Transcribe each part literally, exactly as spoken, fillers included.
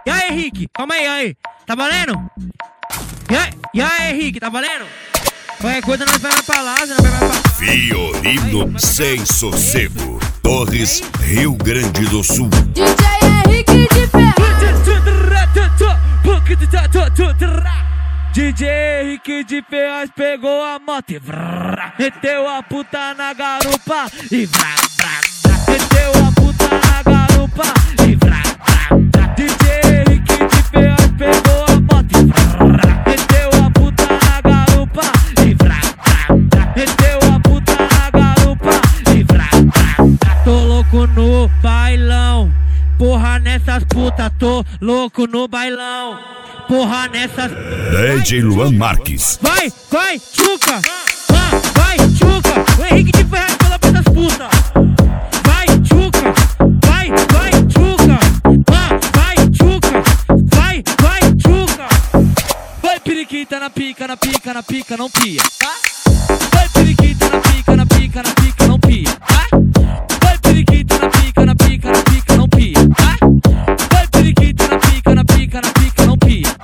E aí, Henrique? Calma aí, aí. Tá valendo? E aí, e aí, Henrique? Tá valendo? Qualquer coisa nós vai pra lá, nós vai pra... Fiorino sem sossego. Torres, Rio Grande do Sul. D J Henrique de Ferraz. D J Henrique de Ferraz pegou a moto e vrrr, meteu a puta na garupa e vrá, vrá, vrá, meteu a puta na garupa e vrá, vrá, vrá. D J Henrique de Ferraz pegou a moto e vrrr, meteu a puta na garupa e vrá, vrá, vrá, meteu a puta na garupa e vrá, vrá, vrá. Tô louco no bailão, porra nessas putas, tô louco no bailão. Porra nessas... D J Luan Marques. Vai, vai, tchuca! Ah, vai, tchuca! O Henrique de Ferraz pela pra essas putas! Vai, tchuca! Vai, vai, tchuca! Ah, vai, tchuca! Vai, vai, tchuca! Vai, periquita na pica, na pica, na pica, não pia, tá? Vai, periquita na pica, na pica, na pica, não pia, tá? Vai, periquita na pica, na pica, na pica, não pia, tá? Vai, periquita na pica, na pica, na pica, não pia.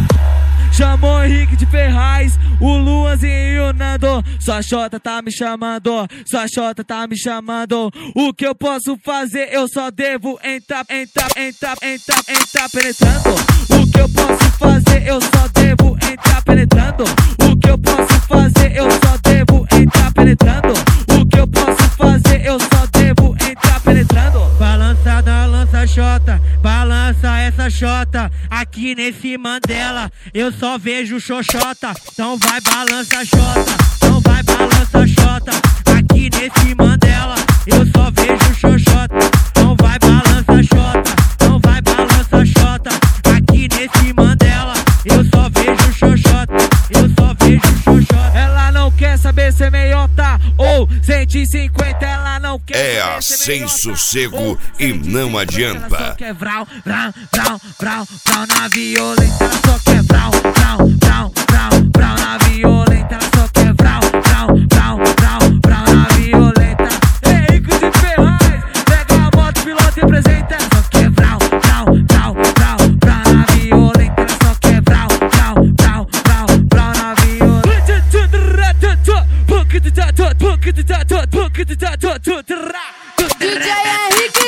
Chamou o Henrique de Ferraz, o Luanzinho e o Nando. Sua xota tá me chamando, sua xota tá me chamando. O que eu posso fazer? Eu só devo entrar, entrar, entrar, entrar, entrar penetrando. O que eu posso fazer? Eu só devo entrar penetrando. O que eu posso fazer? Eu só devo entrar penetrando. O que eu posso fazer? Eu só devo entrar penetrando. Balança da lança xota, balança essa xota. Aqui nesse Mandela eu só vejo xoxota. Então vai balança xota, então vai balança xota. Aqui nesse Mandela eu só vejo xoxota. Então vai balança xota, então vai balança xota. Aqui nesse Mandela eu só vejo xoxota, eu só vejo xoxota. Ela não quer saber se é meiota ou cento e cinquenta, ela não quer É saber a se é sem meiota sossego ou e cento e não cinquenta, adianta. ela só quer vrau, vrau, vrau, vrau, vrau na violenta, ela só quer vrau, vrau, vrau, vrau, vrau na violenta, ela só quer vrau, vrau, vrau, vrau, vrau na violenta. Henrique de Ferraz, pega a moto, piloto e apresenta, ela só quer vrau, vrau, vrau, vrau, vrau na violenta, ela só quer vrau, vrau, vrau, vrau, vrau na violenta. D J Henrique